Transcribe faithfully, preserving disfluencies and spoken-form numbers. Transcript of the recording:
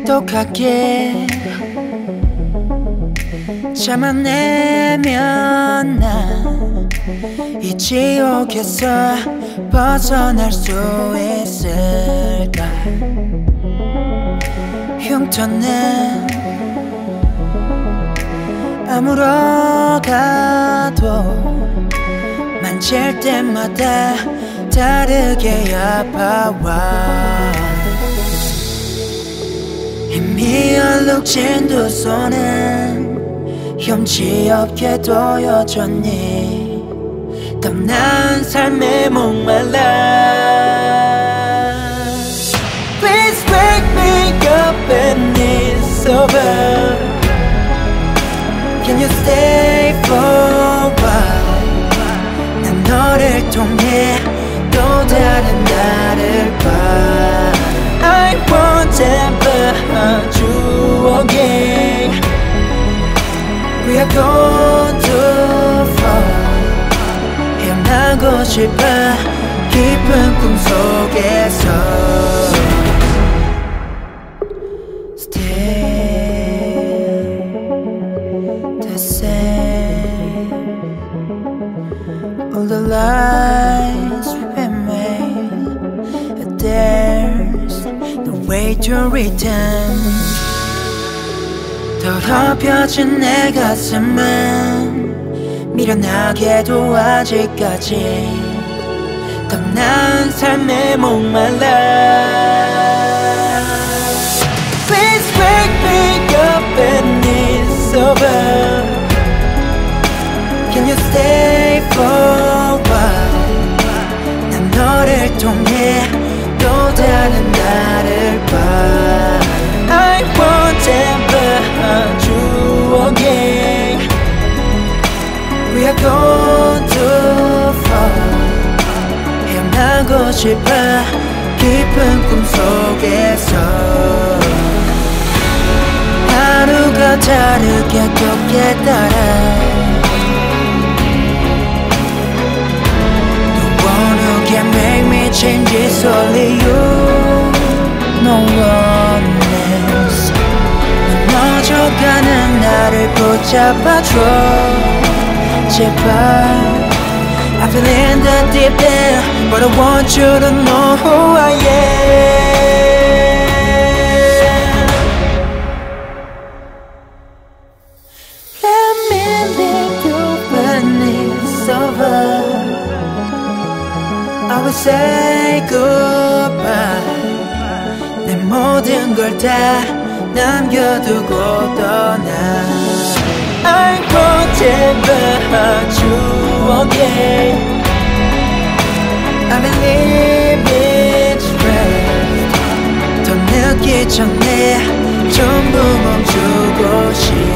똑똑하게 참아내면 난 이 지옥에서 벗어날 수 있을까. 흉터는 아물어가도 만질 때마다 다르게 아파와. 이미 얼룩진 두 손은 흠지 없게도 여전히 더 나은 삶에 목말라. Please wake me up and it's over. Can you stay for a while? 난 너를 통해 또 다른 나를 봐. I won't ever hurt you again. We are going too far. 헤어나고 싶어 깊은 꿈속에서. Still the same. All the lies remain. There's no way to return. 더럽혀진 내 가슴은 미련하게도 아직까지 더 나은 삶에 목말라. Please wake me up and it's over. Can you stay for a while? 난 너를 통해 또 다른 나를 봐. I won't ever hurt you again. We are going too far. 헤어나고 싶어 깊은 꿈속에서. 하루가 다르게 또 깨달아. The one who can make me change is only you. No one else. 무너져가는 나를 붙잡아줘 제발. I feel in the deep end, but I want you to know who I am. Let me leave you when it's over. I will say goodbye. 내 모든 걸 다 남겨두고 떠나. I won't ever hurt you again. I believe it's right. 더 늦기 전에 전부 멈추고 싶어.